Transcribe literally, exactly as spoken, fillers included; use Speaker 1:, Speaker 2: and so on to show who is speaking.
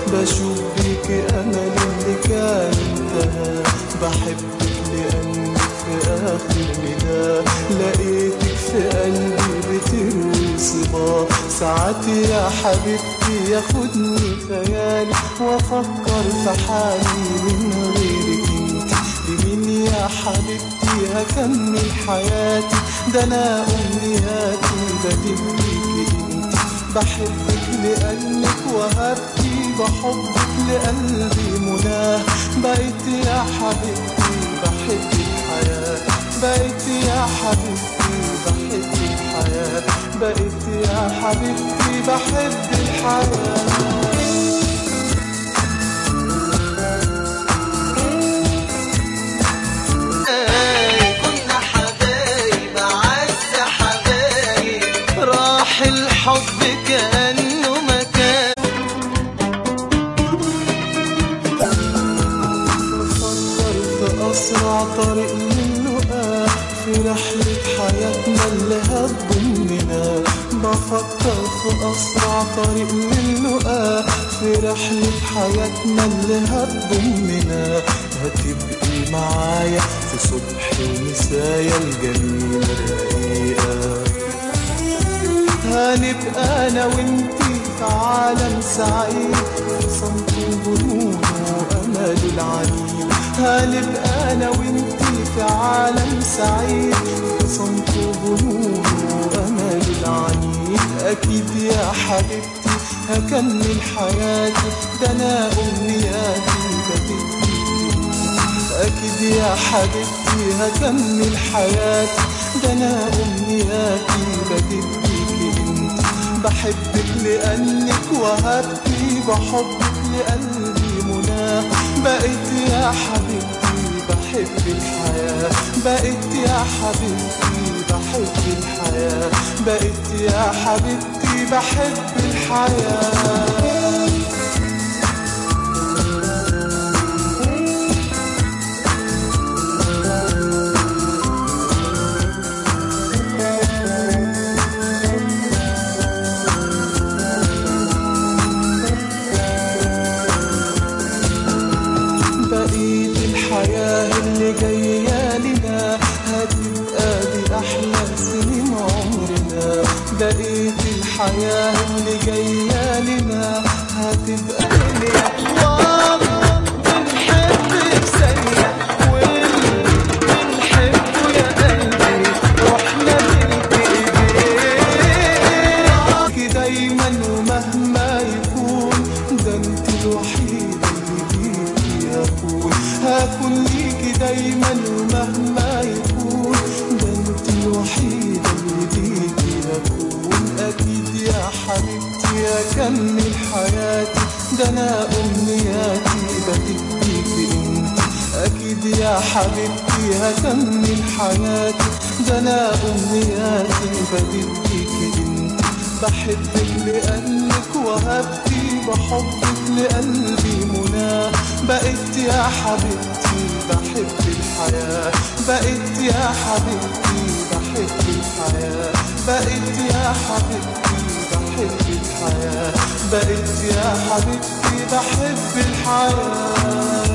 Speaker 1: بشوف بيكي أمل اللي كان انتهى. بحبك لأنك في آخر نداء لقيتك في قلبي بتروي صبا. ساعات يا حبيبتي ياخدني خيالي وأفكر في حالي من غيرك انت. بمين يا حبيبتي هكمل حياتي؟ ده أنا أمنياتي بديك انت. بحبك لأنك وهبتي بحبك لقلبي مناه. بقيت يا حبيبتي بحب الحياة. بقيت يا حبيبتي بحب الحياة. بقيت يا حبيبتي بحب الحياة. الحب كأنه مكان. بفكر في أسرع طريق للقاء في رحلة حياتنا اللي هتضمنا. بفكر في أسرع طريق للقاء في رحلة حياتنا اللي هتضمنا. هتبقي معايا في صبح ومسايا الجميلة الرقيقة. هنبقى أنا وإنتي في عالم سعيد في صمت وجنون وأمل العنيد. هنبقى أنا وإنتي في عالم سعيد في صمت وجنون وأمل العنيد. أكيد يا حبيبتي هكمل حياتي. ده أنا أمنياتي بديك. أكيد يا حبيبتي هكمل حياتي. ده أنا أمنياتي بديك. بحبك لأنك وهبتي بحبك لقلبي مناه. بقيت يا حبيبتي بحب الحياة. بقيت يا حبيبتي بحب الحياة. بقيت يا حبيبتي بحب الحياة. الحياة اللي جاية لنا هتبقى دي أحلى سنين عمرنا. بقيت الحياة اللي جاية لنا هتبقى لنا. والله بنحبك ثانية واللي بنحبه يا قلبي روحنا تلقي ايديك دايما ومهما يكون. ده انت الوحيدة اللي ليكي هكون. هكون ليكي دايما ومهما يكون. ده انت الوحيدة اللي ليكي هكون. أكيد يا حبيبتي هكمل حياتي. ده أنا أمنياتي بديك انت. أكيد يا حبيبتي هكمل حياتي. ده أنا أمنياتي بديك انت. بحبك لأنك وهبتي بحبك لقلبي مناه. بقيت يا حبيبتي بحب الحياة. بقيت يا حبيبتي بحب الحياة. بقيت يا حبيبتي بحب الحياة. بقيت يا حبيبتي بحب الحياة.